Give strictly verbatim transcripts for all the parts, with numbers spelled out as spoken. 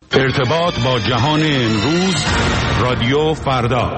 ارتباط با جهان امروز، رادیو فردا.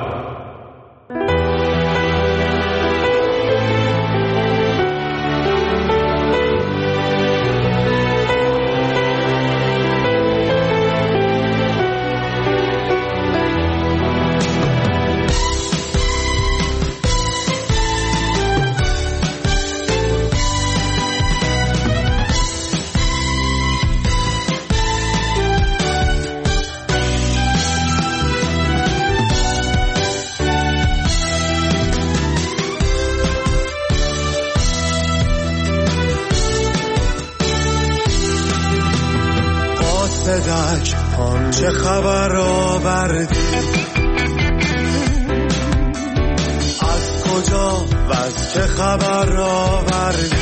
چه خبر آوردی؟ از کجا و از چه خبر آوردی؟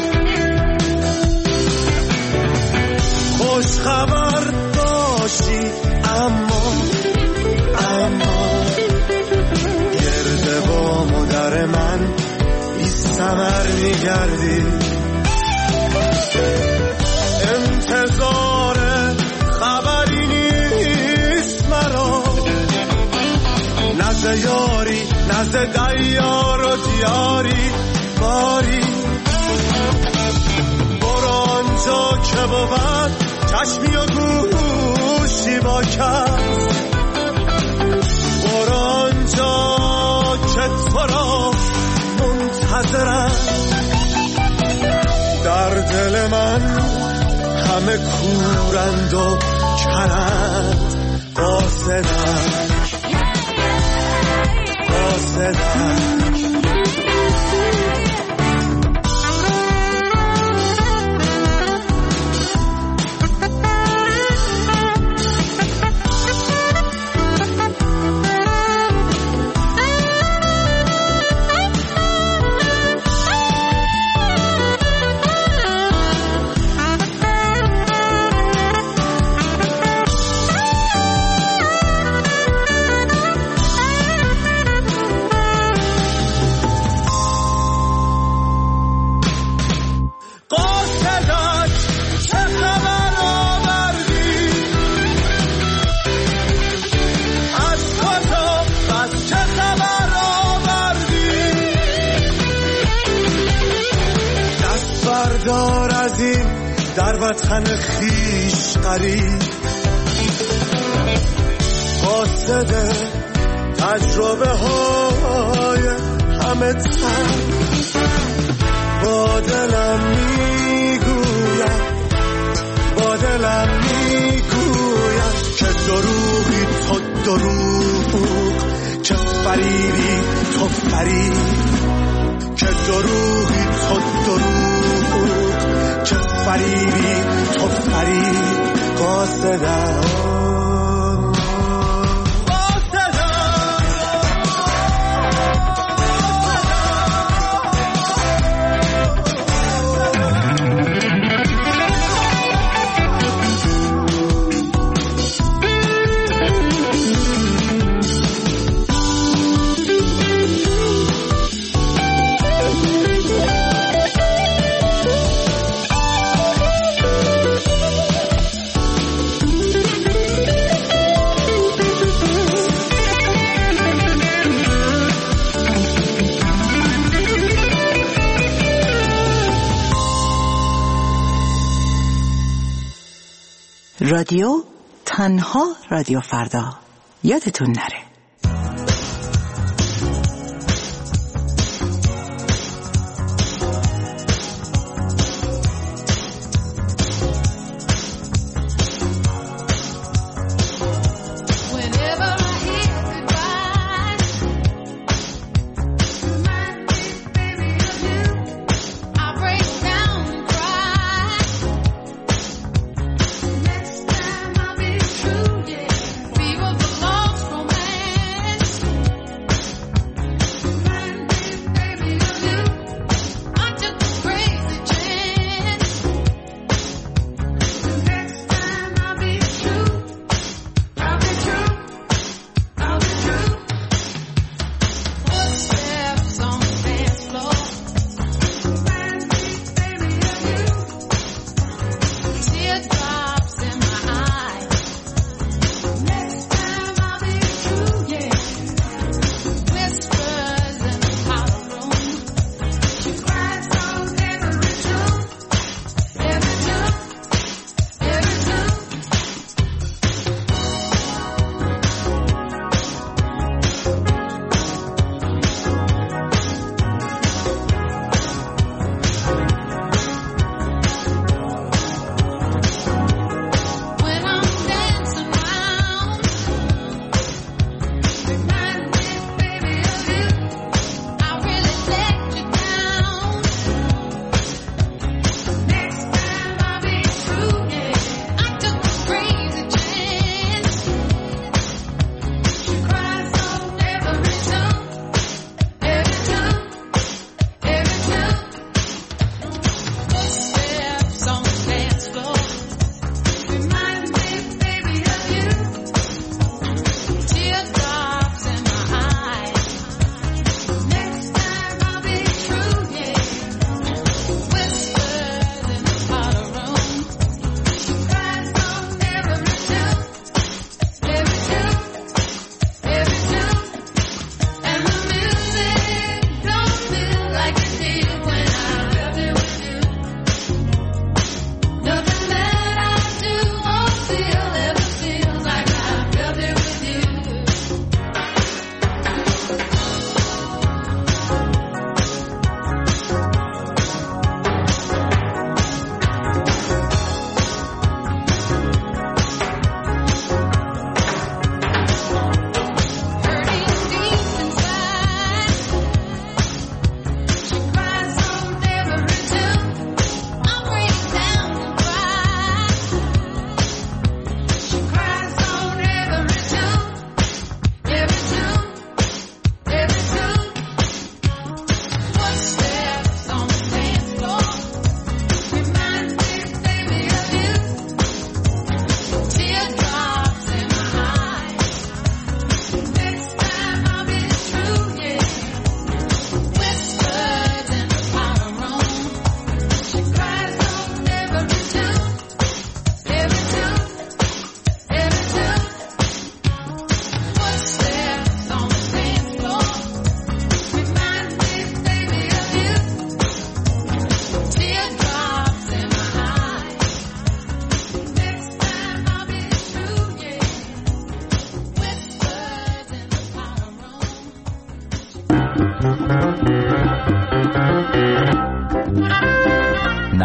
خوش خبر باشی اما اما گرد با مادر من بی ثمر میگردی. انتظار خبری نیست مرا، نزد یاری نزد دیار و دیاری باری. برو آنجا که بود چشمی و گوشی با کس، برو آنجا که تو را منتظرم. در دل من همه کورند و کرند، قاصدند قاصدند. در وطن خیش قریب قاصد تجربه های همه تن، با دلم میگویم با دلم میگویم که دروغی تو دروغ، که فریبی تو فریب، که دروغی تو دروغ، که فریبی تو فریب. قاصدم رادیو تنها رادیو فردا، یادتون نره. People lost romance.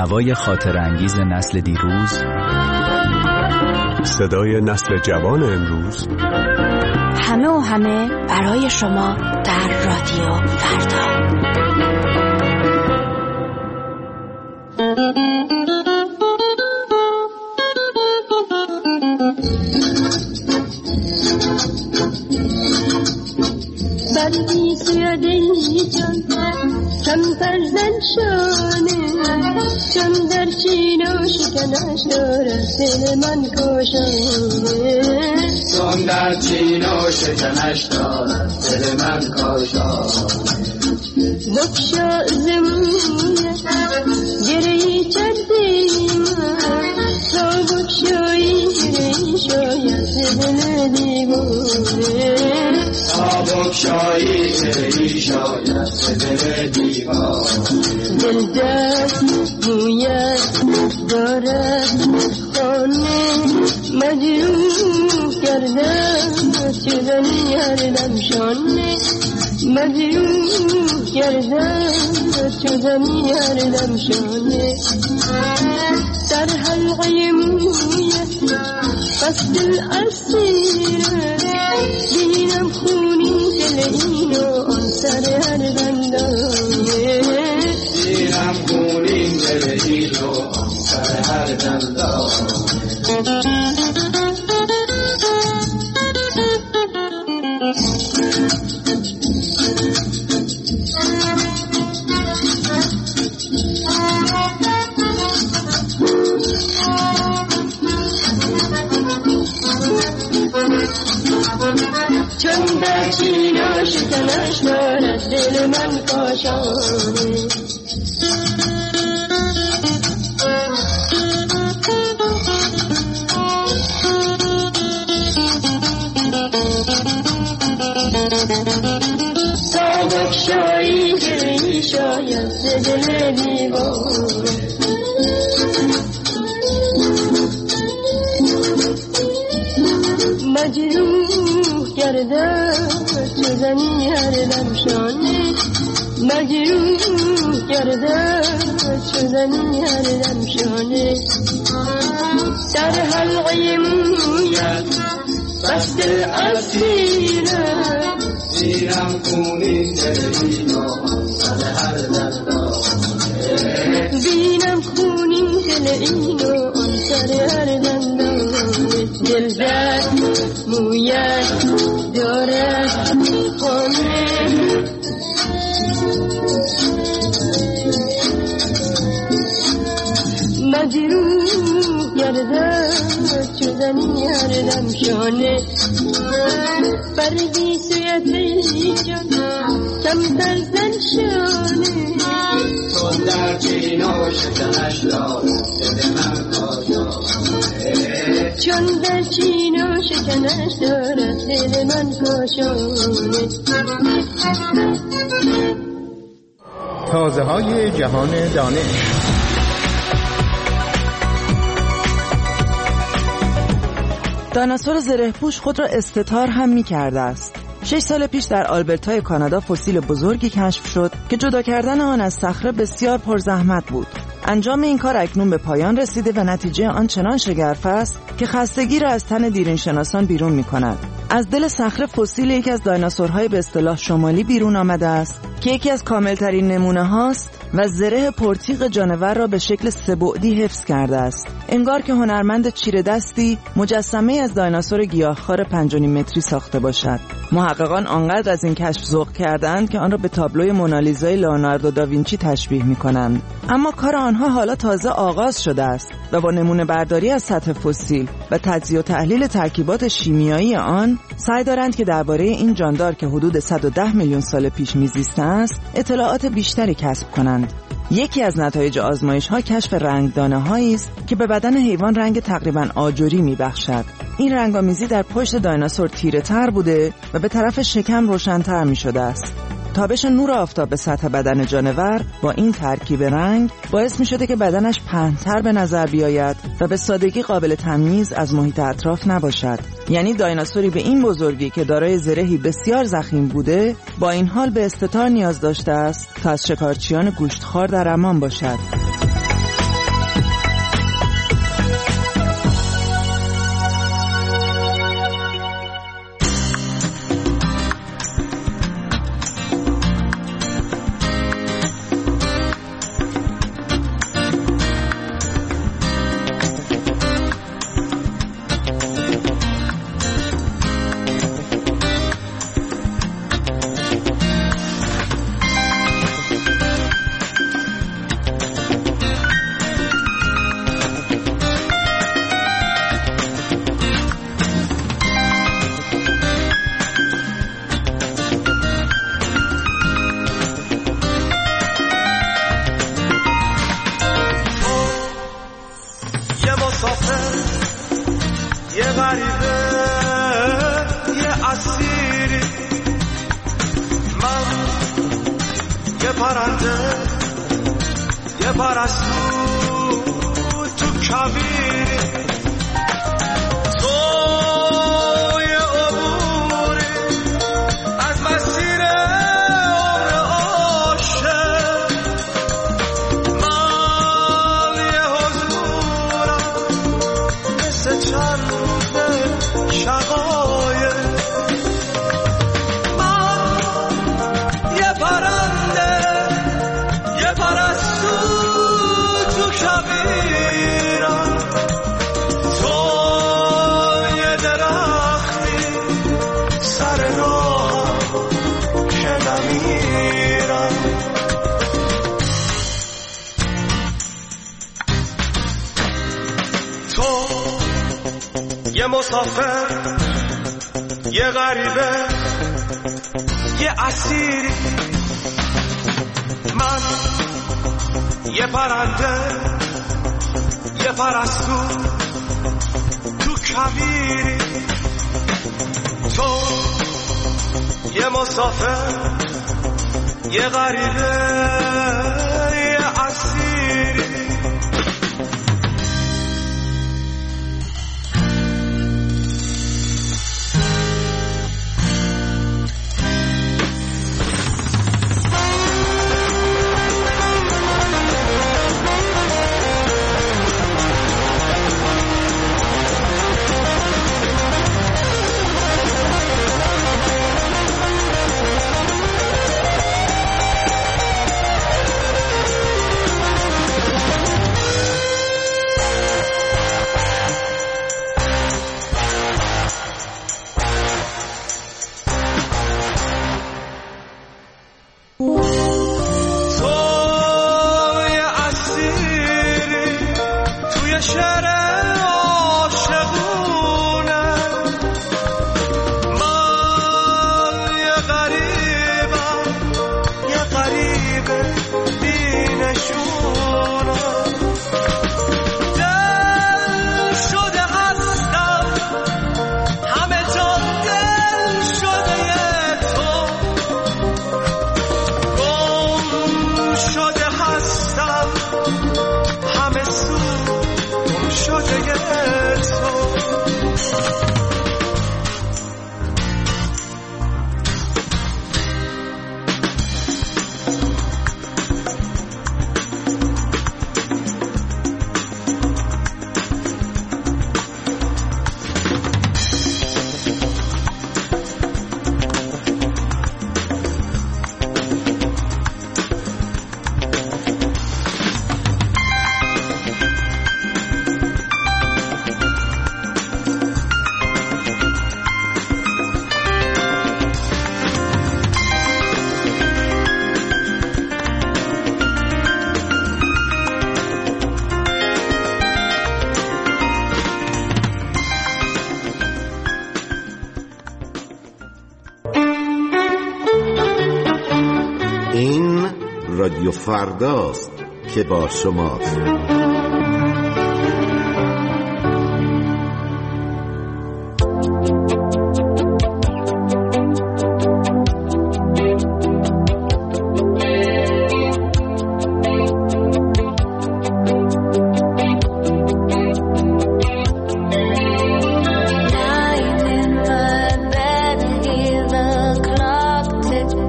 نوای خاطر انگیز نسل دیروز، صدای نسل جوان امروز، همه و همه برای شما در رادیو فردا. بردی سیاده جان کم فرزن شانه، چون در چین و شکنش دارد دل من کاشانه، چون در چین و شکنش دارد دل من کاشانه. بکشا زمونه گرهی کردی من، تا بکشایی گرهی شاید دل دیوانه، تا بکشایی گرهی شاید دل دیوانه. دل دست مویت دارد خانه، مجروح کردم شدنی هر لمشانه، مجروح کردم شدنی هر لمشانه. در حلقه مویت قصد الاسیره، بینم خونی دل اینو آن سر هر دندانه، بینم خونی دل اینو آن سر هر دندانه. چون در چین و شکنش دارد دل من کاشانه، تا بکشایی گرهی شاید دل دیوانه، مجروح کردم شدنی هر لمشانه، مجروح کردم شدنی هر لمشانه. در حلقه مویت قصد الاسیره، بینم خونی دل اینو آن سر هر دندانه، بینم خونی دل اینو آن سر هر دندانه. دل در مویت دارد خانه، مجروح گردم شدنی هر لمشانه. بردی سویت جان کم ترزن شانه، چون در چین و شکنش دارد دل من کاشانه، چون در چین و شکنش دارد دل من کاشانه. تازه های جهان دانش. دایناسور زره‌پوش خود را استتار هم می‌کرده است. شش سال پیش در آلبرتای کانادا فسیل بزرگی کشف شد که جدا کردن آن از صخره بسیار پرزحمت بود. انجام این کار اکنون به پایان رسیده و نتیجه آن چنان شگرف است که خستگی را از تن دیرینشناسان بیرون می‌کند. از دل صخره فسیل یکی از دایناسورهای به اصطلاح شمالی بیرون آمده است که یکی از کاملترین نمونه هاست و زره پرتیغ جانور را به شکل سه‌بعدی حفظ کرده است. انگار که هنرمند چیره دستی مجسمه از دایناسور گیاهخوار پنج و نیم متری ساخته باشد. محققان آنقدر از این کشف ذوق کردند که آن را به تابلوی مونالیزای لئوناردو داوینچی تشبیه می‌کنند. اما کار آنها حالا تازه آغاز شده است و با نمونه برداری از سطح فسیل و تجزیه و تحلیل ترکیبات شیمیایی آن سعی دارند که درباره این جاندار که حدود صد و ده میلیون سال پیش میزیسته است اطلاعات بیشتری کسب کنند. یکی از نتایج آزمایش‌ها کشف رنگدانه‌هایی است که به بدن حیوان رنگ تقریباً آجری می‌بخشد. این رنگامیزی در پشت دایناسور تیره‌تر بوده و به طرف شکم روشن‌تر می‌شده است. تابش نور آفتاب به سطح بدن جانور با این ترکیب رنگ باعث می شده که بدنش پهن‌تر به نظر بیاید و به سادگی قابل تمییز از محیط اطراف نباشد. یعنی دایناسوری به این بزرگی که دارای زرهی بسیار ضخیم بوده با این حال به استتار نیاز داشته است تا از شکارچیان گوشتخوار در امان باشد. غریبه یه اسیری، من یه پرنده یه پرستو تو کویری، تو یه عبوری از مسیر عمر عاشق، من یه حضورم مثل چند شقایق، من یه پرنده یه پرستو تو کویرم، تو یه درختی سر راه که نمیرم. تو یه مسافر یه غریبه یه اسیری، من یه پرنده یه پرستو تو کویری، تو یه مسافر یه غریبه یه اسیری. رادیو فرداست که با شماست.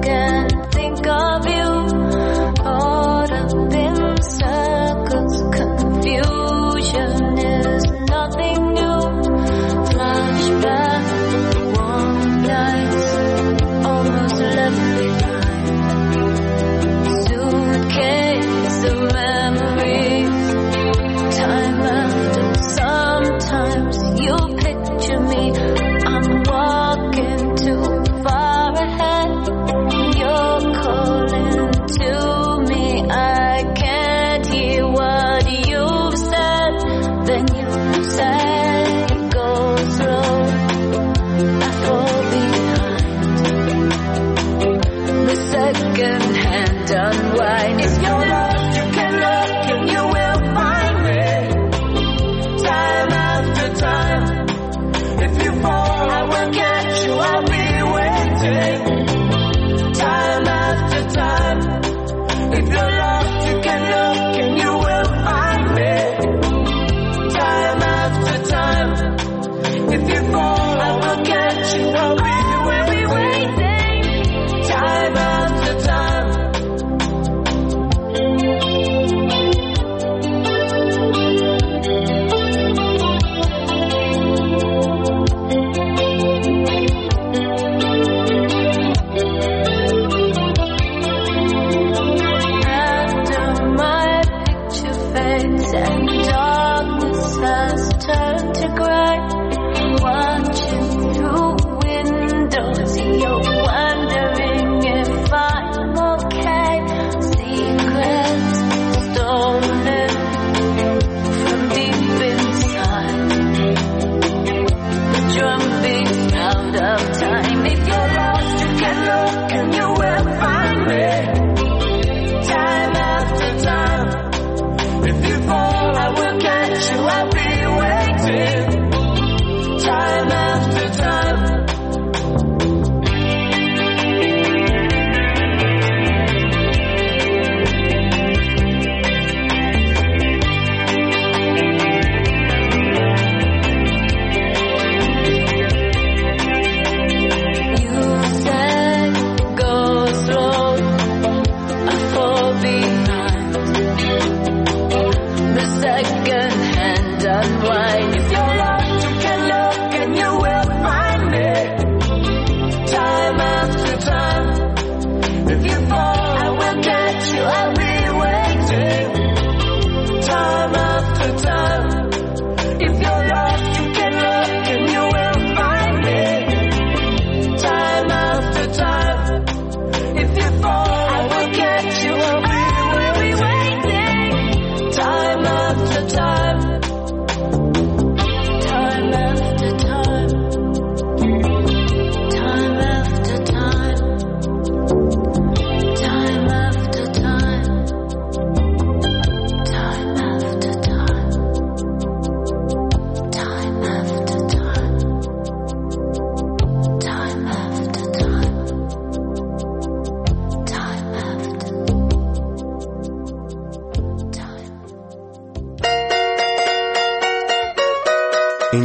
Cause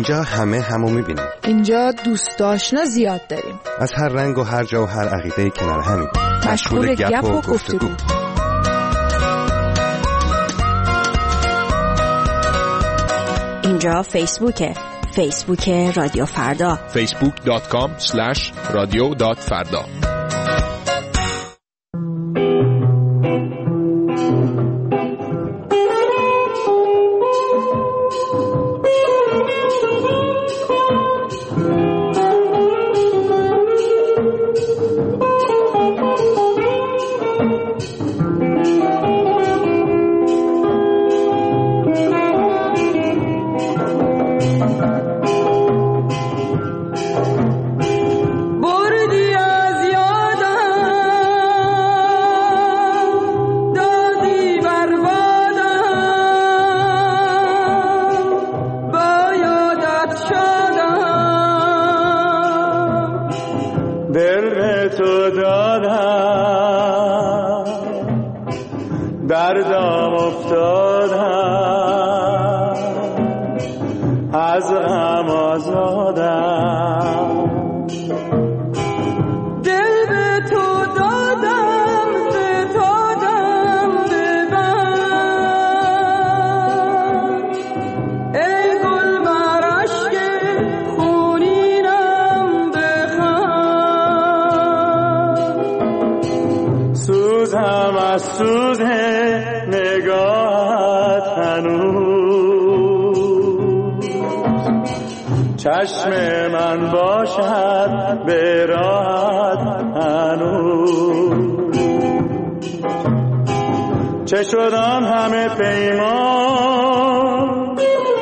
اینجا همه همو میبینیم. اینجا دوست آشنا زیاد داریم، از هر رنگ و هر جا و هر عقیده کنار همین، مشغول گپ و گفتگو. اینجا فیسبوکه، فیسبوک رادیو فردا، فیسبوک دات کام اسلش رادیو دات فردا. دردم افتادم، از غم آزادم، دل به تو دادم، ستادم ببر، ای گل بر اشک خونینم بخند، سوزم از سوز نگاهت هنوز، چشم من باشد به راحت هنوز، چه شد آن همه پیمان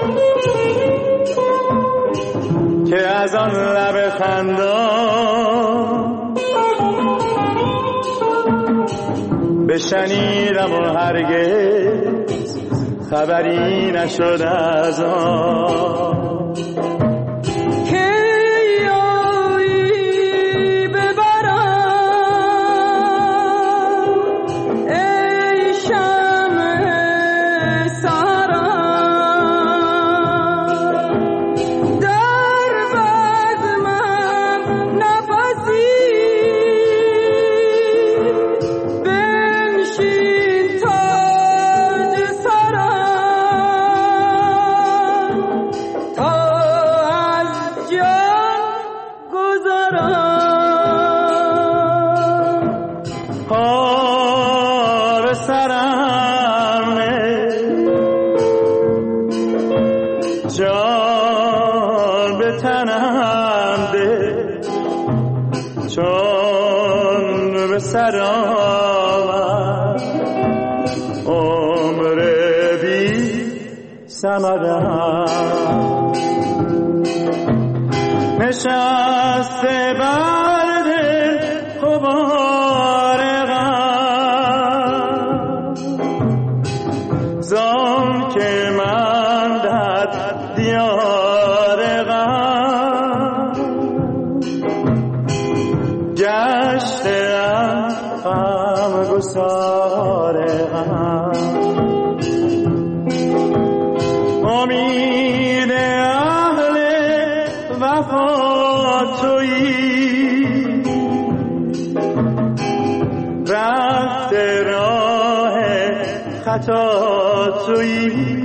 که از آن لب خندان بشنیدم و هرگز خبری نشد از آن، که یاری ببرم ای شمع سحرم، در بزمم نفسی جان به تنم ده، چون به سر آمد عمر بی ثمرم، نشسته بر دل غبار غم، زان که من در دیار غم گشتم، غم گسار غم، امید اهل وفا تویی، رفت راه خطا تویی،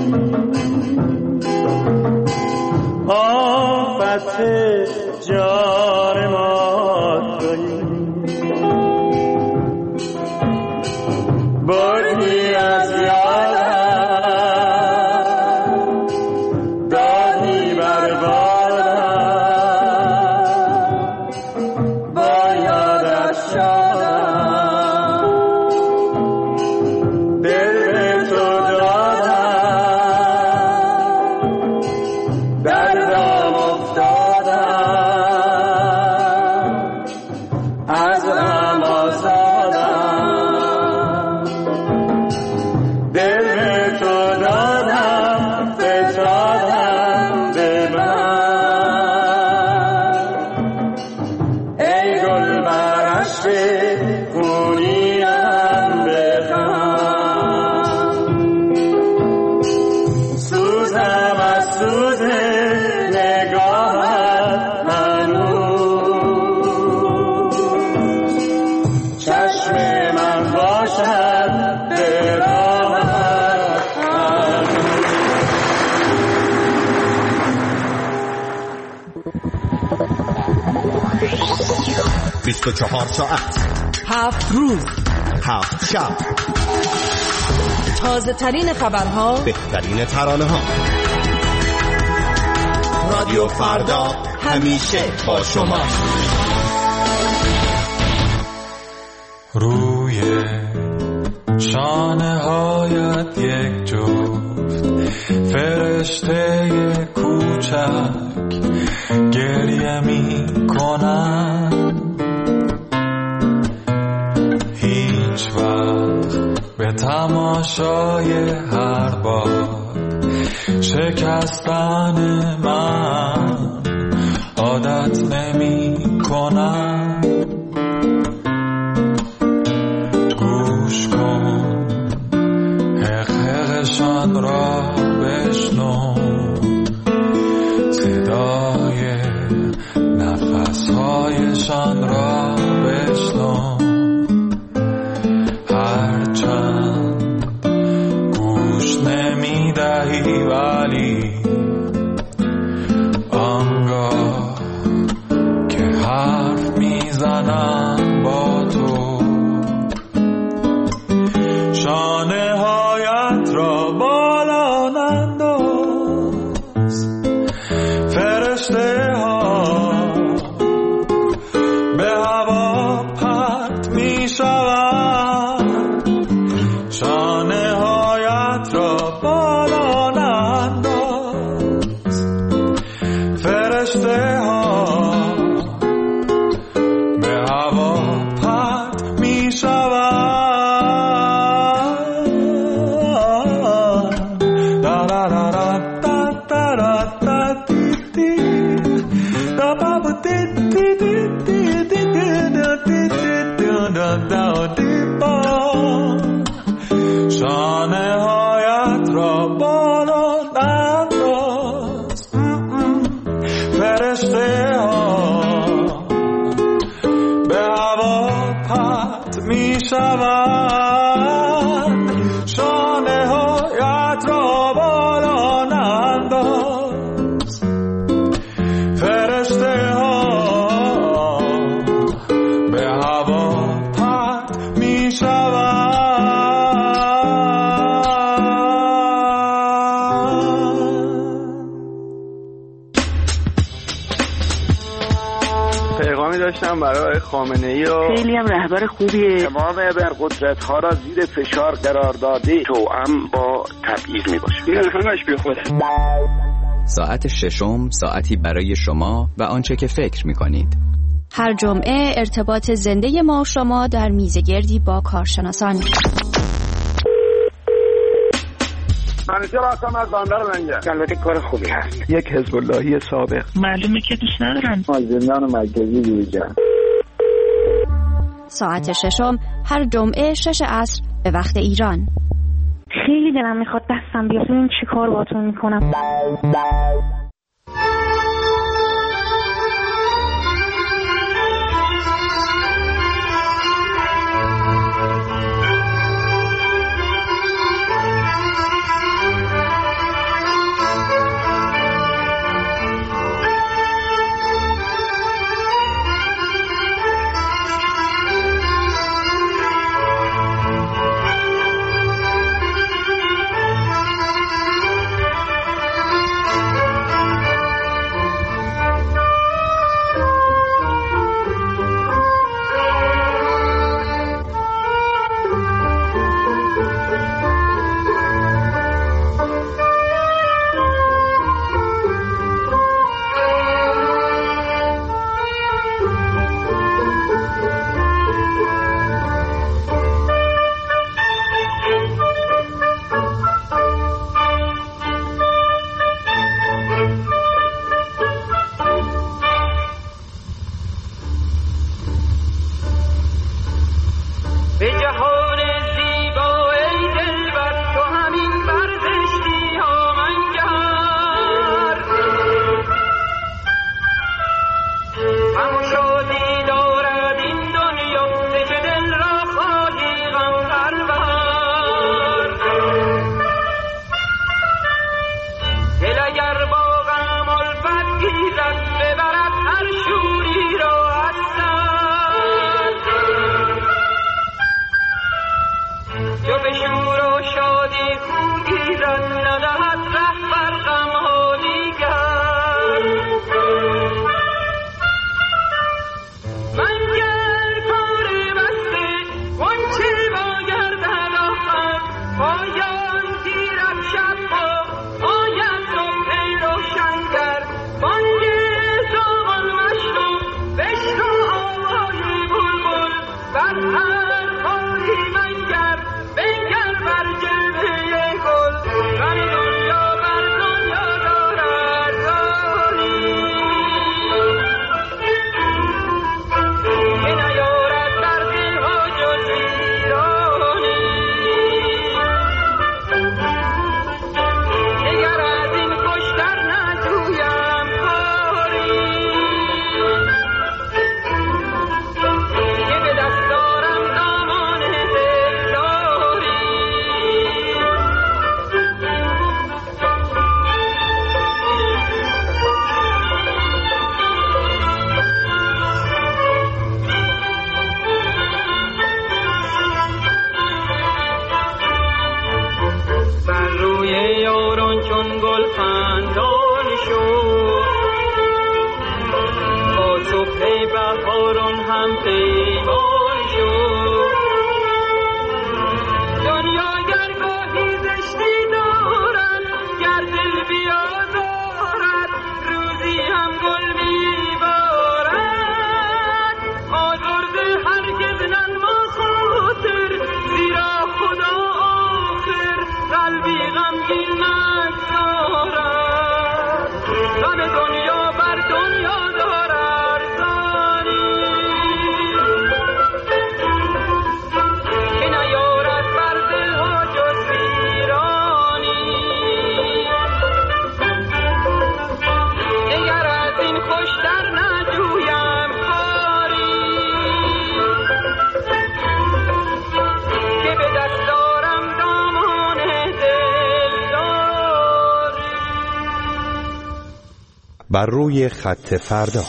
آفت جان ما تویی، بردی از یادم، دادی بر بادم، با یادت شادم، دل به تو دادم، دردم افتادم، بیست و چهار ساعت، هفت روز، هفت شب، تازه ترین خبرها، بهترین ترانه ها. رادیو فردا همیشه با شما. روی شانه هایت یک جفت فرشته کوچک گریه می کنن، هیچ وقت به تماشای هر باد شکستن من عادت نمی کنن. گوش کن حق حقشان را بشنو، صدای نفسهایشان را بشنو، هرچند گوش نمی دهی ولی آنگاه که حرف می زنم با تو، شانه هایت را بالا ننداز، فرشته ها به هوا پرت می شوند، شانه هایت را بالا ننداز، فرشته ها به هوا پرت می شوند. شانه هایت را بالا ننداز، فرشته ها به هوا پرت می شوند، شانه هایت را بالا ننداز، فرشته ها به هوا پرت می شوند. پیغامی داشتم برای خامنه‌ای و خیلی هم رهبر خوبیه. تمام ابرقدرت‌ها را زیر فشار قرار داده، توأم با تبعیض میباشه. این همش بی خوده. ساعت ششم، ساعتی برای شما و آنچه که فکر میکنید. هر جمعه ارتباط زنده ما و شما در میزگردی با کارشناسان. منیجر هستم از بندر منگه. البته کار خوبی هست. یک حزب اللهی سابق. معلومه که دوست ندارم. از زندان مرکزی بیرون. ساعت ششم هر جمعه شش عصر به وقت ایران. خیلی دلم میخواد دستم بیاد. این چی کار باتون میکنم؟ پیمان شد. دنیا گر گاهی زشتی دارد، گر دل بیازارد، روزی هم گل میبارد. آزرده هرگز ننما خاطر، زیرا خدا آخر قلبی غمگین نگذارد. غم دنیا بر دنیا دار ارزانی، که نیارد بر دلها جز ویرانی. دگر از این خوشتر نجویم کاری، که به دست دارم دامان دلداری. بر روی خط فردا.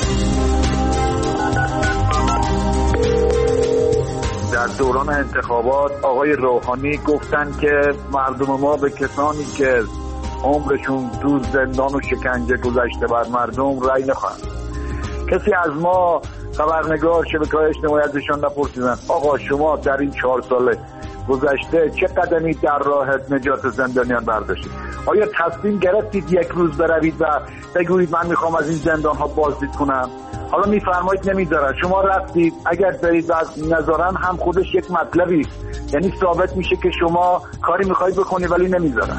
در دوران انتخابات آقای روحانی گفتن که مردم ما به کسانی که عمرشون تو زندان و شکنجه گذشته بر مردم رأی نخواهند. کسی از ما خبرنگار شبکه‌های اجتماعی ازشان نپرسیدن آقا شما در این چهار سال گذشته چه قدمی در راه نجات زندانیان برداشتید؟ آیا تصمیم گرفتید یک روز بروید و بگویید من میخوام از این زندان ها بازدید کنم؟ حالا میفرمایید نمیذارن. شما رفتید، اگر برید و نذارن هم خودش یک مطلبی، یعنی ثابت میشه که شما کاری میخواید بکنید ولی نمیذارن.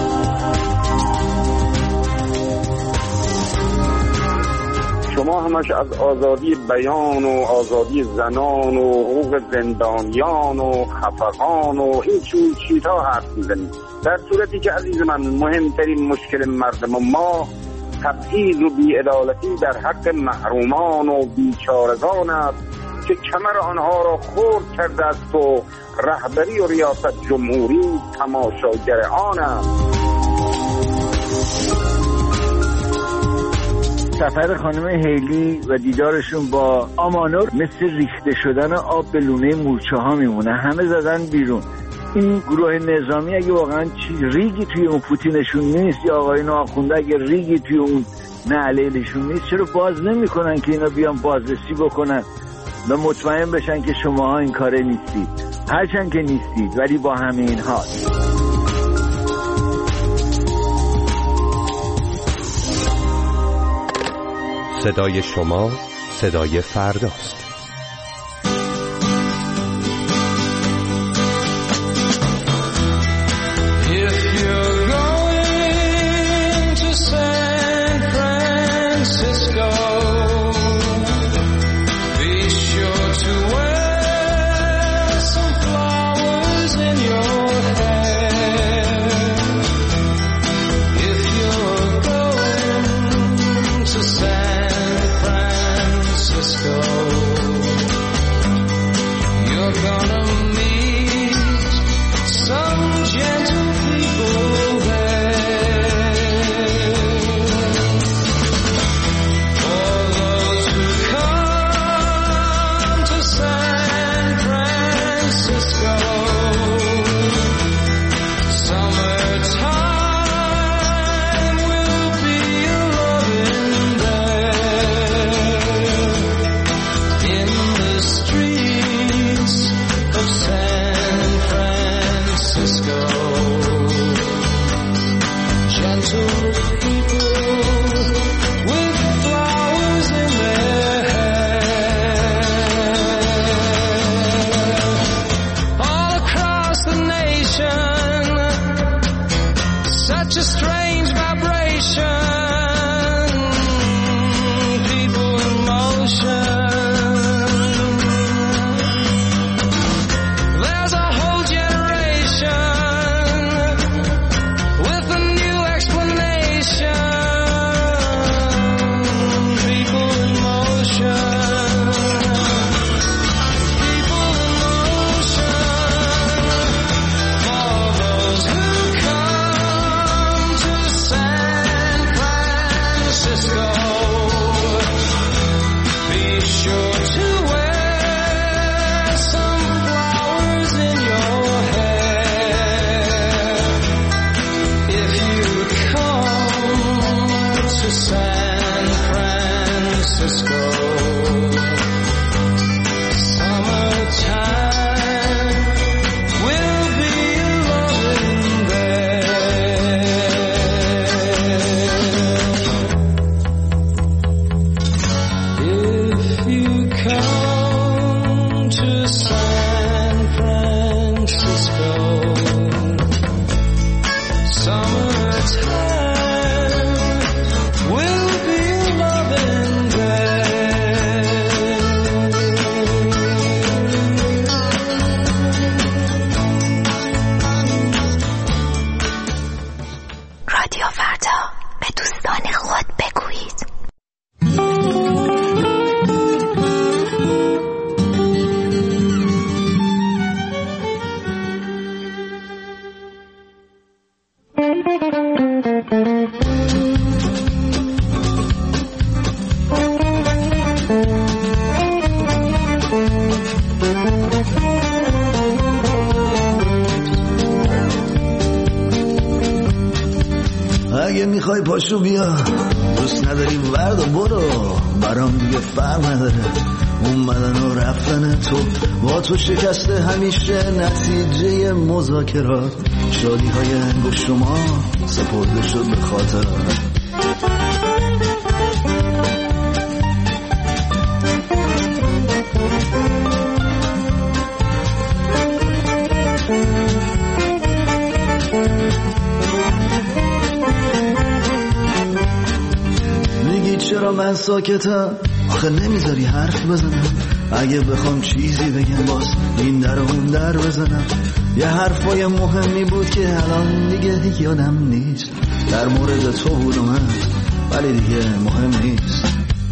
شما همش از آزادی بیان و آزادی زنان و حقوق زندانیان و خفقان و این چون چیزها حرف میزنید، در صورتی که عزیز من مهمترین مشکل مردم ما تبعیض و بی‌عدالتی در حق محرومان و بیچارگان است که کمر آنها را خرد کرده است و رهبری و ریاست جمهوری تماشاگر آن است. سفر خانم هیلی و دیدارشون با آمانور مثل ریخته شدن آب به لونه مورچه ها میمونه. همه زدن بیرون. این گروه نظامی اگه واقعا چی ریگی توی اون پوتینشون نیست، یا آقایون آخونده اگه ریگی توی اون نعلیلشون نیست، چرا باز نمی کنن که اینا بیان بازرسی بکنن و مطمئن بشن که شماها این کاره نیستید؟ هرچند که نیستید ولی با همه این حال. صدای شما صدای فرداست. میخوای پاشو بیا، دوست نداری ورد و برو، برام دیگه فرق نداره اومدن و رفتن تو، با تو شکسته همیشه نتیجه مذاکرات، شادی های انگشت شما سپرده شد به خاطرات. میگی چرا من ساکتم، آخه نمیذاری حرف بزنم، اگه بخوام چیزی بگم باز این در اون در بزنم. یه حرفای مهمی بود که الان دیگه یادم نیست، در مورد تو بود من ولی دیگه مهم نیست.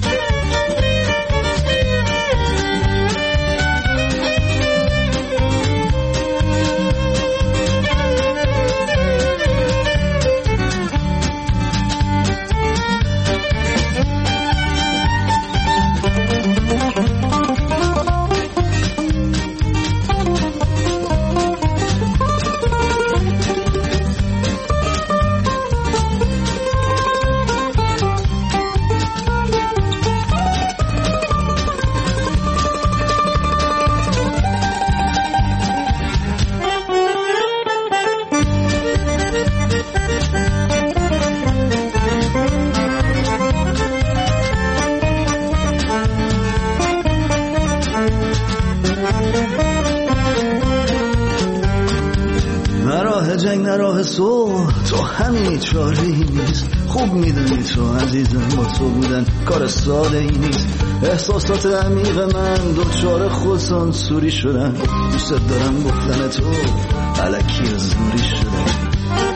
جنگ نراه سو تو همین چاری نیست، خوب میدونی تو عزیزم با تو بودن کار ساده ای نیست. احساسات عمیق من دوچار خودسان سوری شدن، دوست دارم گفتن تو الکی زوری شدن.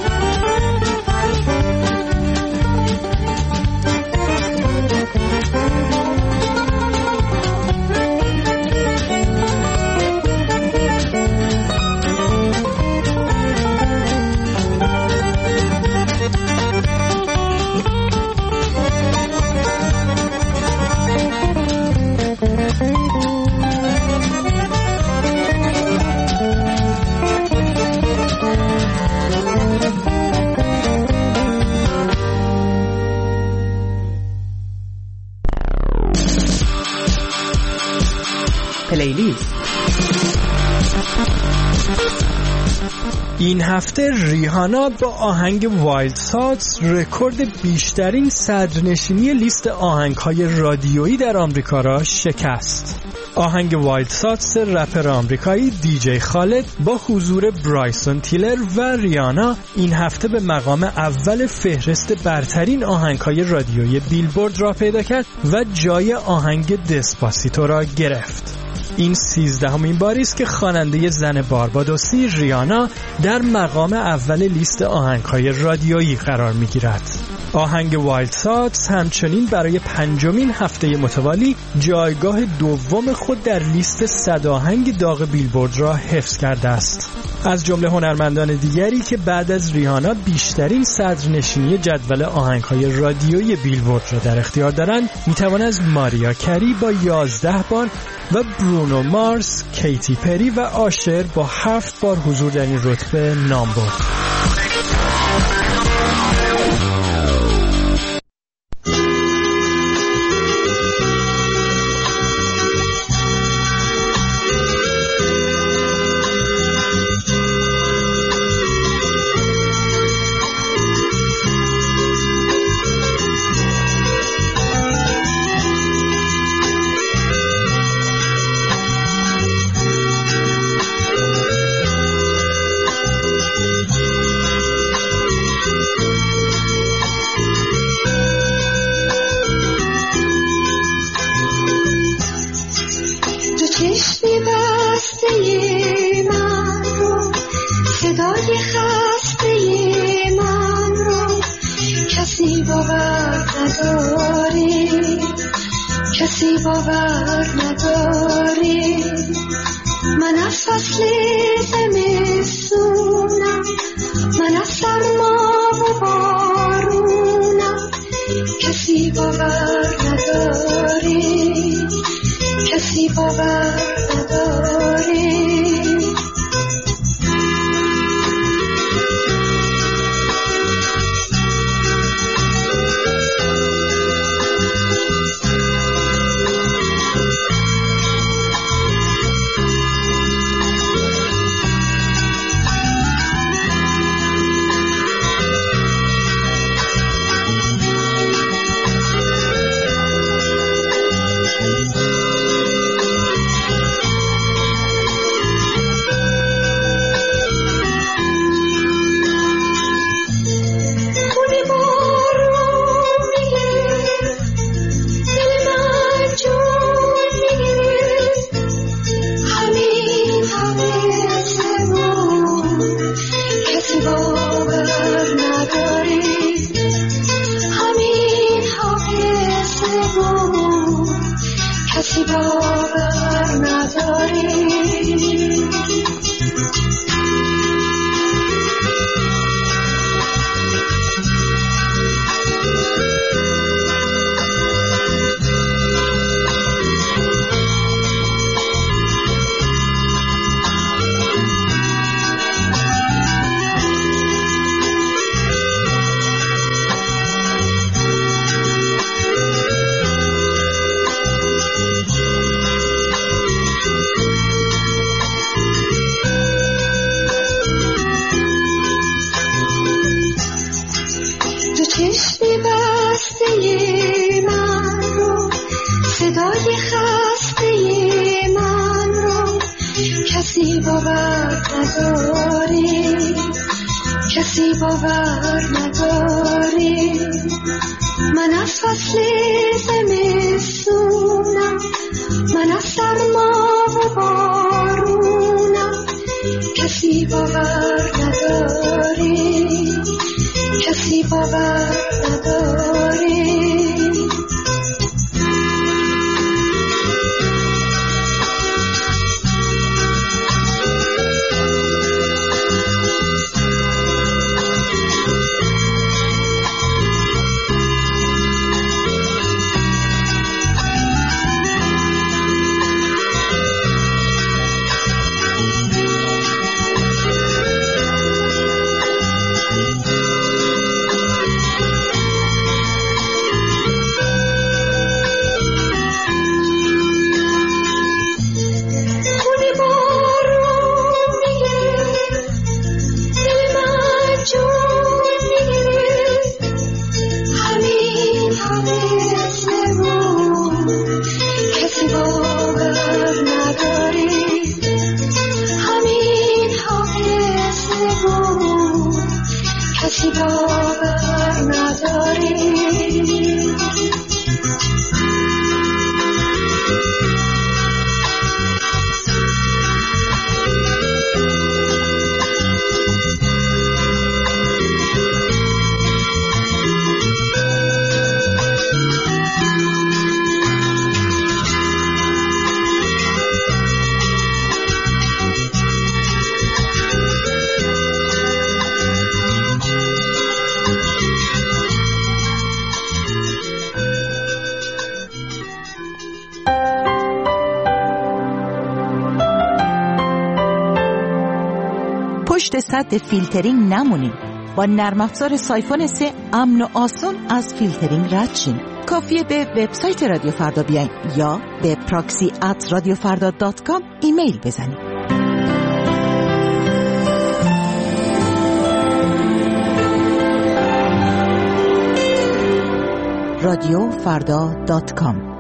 پلیلیست. این هفته ریهانا با آهنگ وایلد ساتس رکورد بیشترین صدرنشینی لیست آهنگ‌های رادیویی در آمریکا را شکست. آهنگ وایلد ساتس رپر آمریکایی دیجی خالد با حضور برایسون تیلر و ریانا این هفته به مقام اول فهرست برترین آهنگ‌های رادیویی بیلبورد را پیدا کرد و جای آهنگ دسپاسیتو را گرفت. این سیزدهمین باری است که خواننده زن باربادوسی ریانا در مقام اول لیست آهنگ‌های رادیویی قرار می‌گیرد. آهنگ وایلد ساتس همچنین برای پنجمین هفته متوالی جایگاه دوم خود در لیست صد آهنگ داغ بیلبورد را حفظ کرده است. از جمله هنرمندان دیگری که بعد از ریهانا بیشترین صدرنشینی جدول آهنگ‌های رادیویی بیلبورد را در اختیار دارند می‌توان از ماریا کری با یازده بار و برونو مارس، کیتی پری و آشر با هفت بار حضور در این رتبه نام برد. کسی باور نداری. صدای خسته من رو کسی باور نداری، کسی باور نداری. من از فصل زمستونم، من از سرما و بارونم، کسی باور نداری، کسی باور نداری. پشت سد فیلترینگ نمونیم. با نرم افزار سایفون سه امن و آسان از فیلترینگ رد شین. کافیه به وبسایت رادیو فردا بیاین یا به پراکسی ات رادیو فردا دات کام ایمیل بزنید. رادیو فردا دات کام.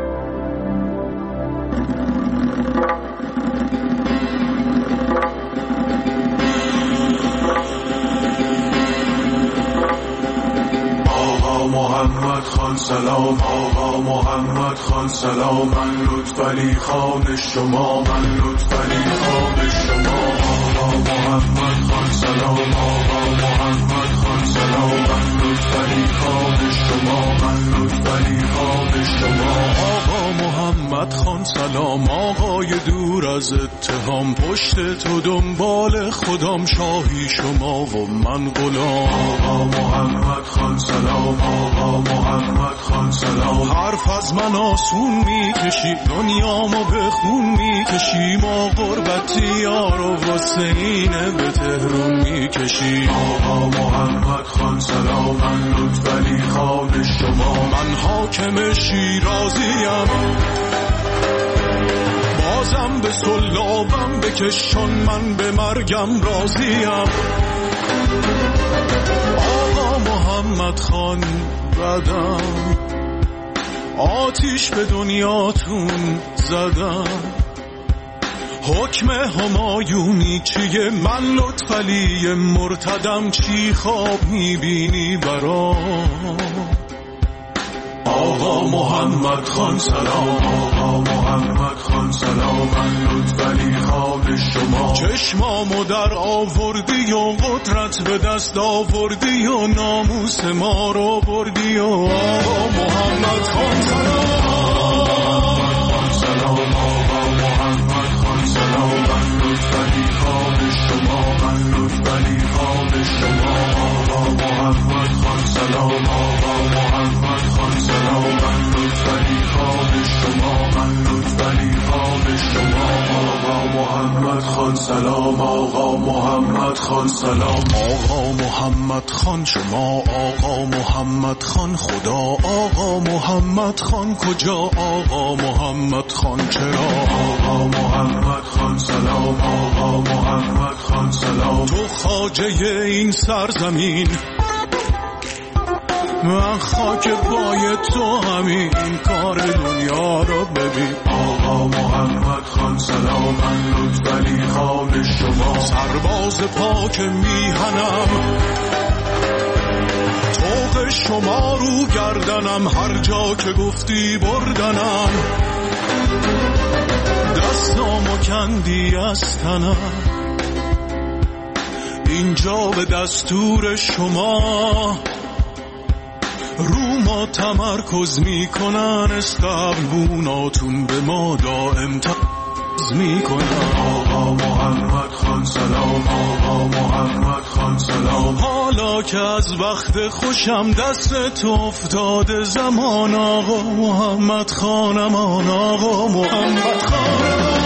محمد خان سلام، آقا محمد خان سلام، من لطفعلی خان شما، من لطفعلی خان شما. آقا محمد خان سلام، آقا محمد خان سلام، من لطفعلی خان شما، من لطفعلی خان شما. آقا محمد خان سلام، آقای دور از اتهام، پشت تو دنبال خودم، شاهی شما و من غلام. آقا محمد خان سلام، آقا محمد خان سلام، حرف از من آسون میکشی، دنیامو به خون میکشی، ما غربتی یارو واسه اینه به تهرون میکشی. آقا محمد خان سلام، من لطفعلی خان شما، من حاکم شیرازیم، بازم به سلابم بکشان، من به مرگم راضیم. آقا محمد خان بدم، آتیش به دنیاتون زدم، حکم همایونی چیه؟ من لطفعلی مرتدم، چی خواب میبینی برام؟ آقا محمد خان سلام، آقا محمد خان سلام، من لطفعلی خان شما، چشمامو در آوردی و قدرت به دست آوردی و ناموس ما رو بردی و آقا محمد خان سلام، سلام آقا محمد خان سلام آقا محمد خان شما آقا محمد خان خدا آقا محمد خان کجا آقا محمد خان چرا آقا محمد خان سلام آقا محمد خان سلام تو خواجه این سرزمین من خاک پای تو همین کار دنیا رو ببین آقا محمد خان سلام من لطفعلی خان شما سرباز پاک میهنم طوق شما رو گردنم هر جا که گفتی بردنم دستامو کندی از تنم اینجا به دستور شما رو ما تمرکز میکنن استقبوناتون به ما دائم تمرکز میکنن آقا محمد خان سلام آقا محمد خان سلام حالا که از وقت خوشم دست تو افتاده زمان آقا محمد خانمان آقا محمد خانمان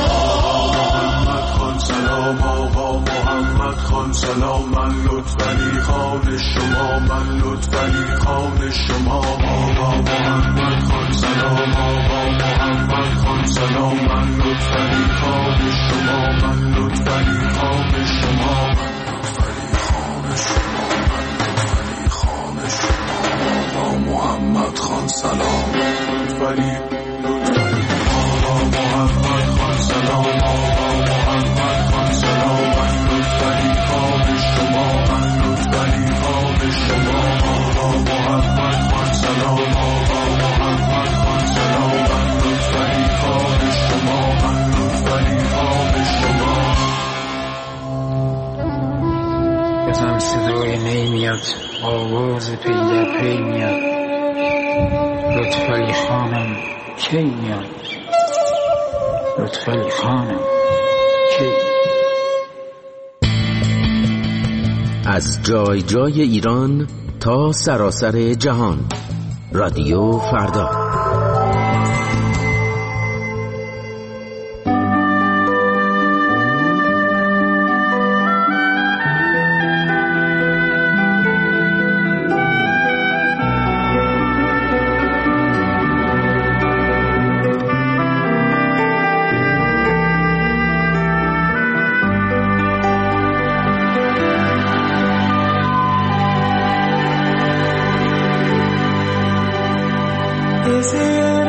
سلام آقا محمد خان سلام من لطفعلی خان شما من لطفعلی خان شما آقا محمد خان سلام آقا محمد خان سلام من لطفعلی خان شما من لطفعلی خان شما لطفعلی خان شما من لطفعلی خان شما آقا محمد خان سلام لطفعلی لطفعلی آقا محمد خان سلام آقا محمد خان سلام من لطفعلی خان شما من لطفعلی خان شما آقا محمد خان سلام آقا محمد خان سلام من لطفعلی خان شما من لطفعلی خان شما بزن صدای نی میاد آواز پی در پی میاد لطفعلی خانم کی میاد لطفعلی خانم کی از جای جای ایران تا سراسر جهان رادیو فردا Is it